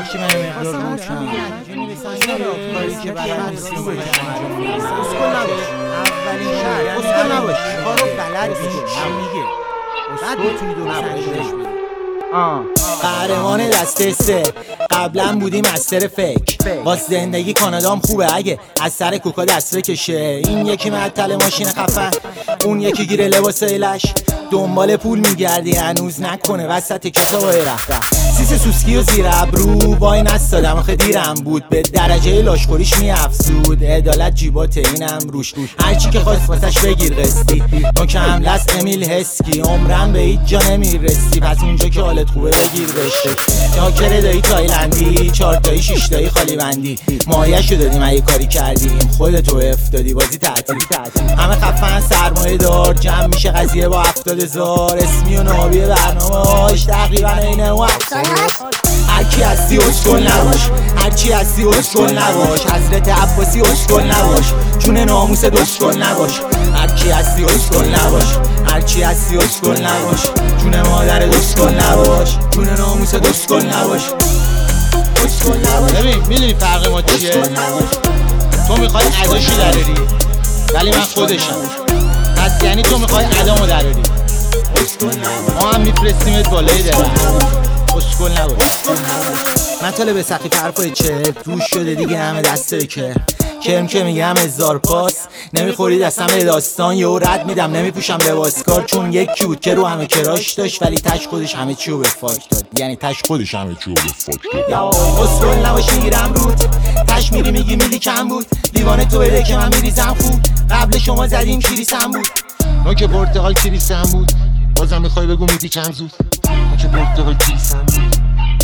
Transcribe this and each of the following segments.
ببخشی من مقدار کاری که برای مسلم باید انجام میدم اسکل نباش اولین شهر اسکل نباش کارو بلد میگه بعد میتونی درست انجامش بدی. قهرمان دسته سه قبلا بودی مستر فک واسه زندگی کانادام خوبه اگه از سر کوکا دست بکشه. این یکی معطل ماشین خفن اون یکی گیره لباس ایلش دنبال پول میگردی هنوز نکنه وسط کتابای رفتن سیس سوسکی و زیر ابرو وای نستادم آخه دیرم بود به درجه لاشخوریش میافزود عدالت جیبات اینم روش هرچی که خواست واسش بگیر قسطی نوکم لس امیل هسکی عمرم به هیچ جا نمیرسی پس اونجا که حالت خوبه بگیر بشه جاکر دایی تایلندی 4 تایی 6 تایی خالی بندی مایه‌شو دادیم اگه کاری کردیم خودتو افتادی بازی تعطیل همه خفن سرمایه دار جمع میشه قضیه با 70,000 اسمی و نابی برنامه هاش تقریبا اینه وقت هرکی هستی اسکل نباش هرچی هستی اسکل نباش حضرت عباسی اسکل نباش جون ناموس اسکل نباش هرکی هستی اسکل نباش هرچی هستی اسکل نباش جون مادر اسکل نباش جون ناموس اسکل نباش اسکل نباش. ببین میدونی فرق ما چیه؟ تو میخوای اداشی دراری ولی من خودشم پس یعنی تو میخوای ادامو دراری ما هم میفرستیمت بالای درم اسکل نباش. مطالب به سقیف حرفای چرت روش شده دیگه همه دسته کرم که میگم 1000 پاس نمیخوری دستم داستان یهو رد میدم نمیپوشم لباس کار چون یکی بود که رو همه کراش داشت ولی تش خودش همه چیو به فاک داد یعنی تش خودش همه چیو به فاک داد. اسکل نباش میگیرم رود تش میری میگی میلی کم بود دیوانه تو بده که من میریزم خوب قبل شما زدیم کریسم بود نوک پرتقال کریسم بود بازم میخوای بگو میدی چند زود نوک پرتقال کریسم بود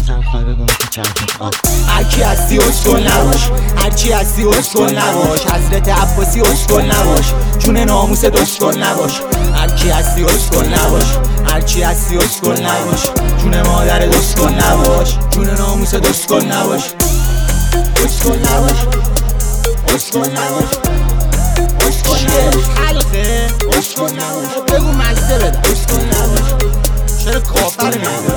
هرکی هستی اسکل نباش هرچی هستی اسکل نباش حضرت عباسی اسکل نباش جون ناموس اسکل نباش هرکی هستی اسکل نباش هرچی هستی اسکل نباش جون مادر اسکل نباش جون ناموس اسکل نباش اسکل نباش اسکل نباش اسکل حلقه اسکل نباش بگو مزده بده اسکل نباش چرا کافر میده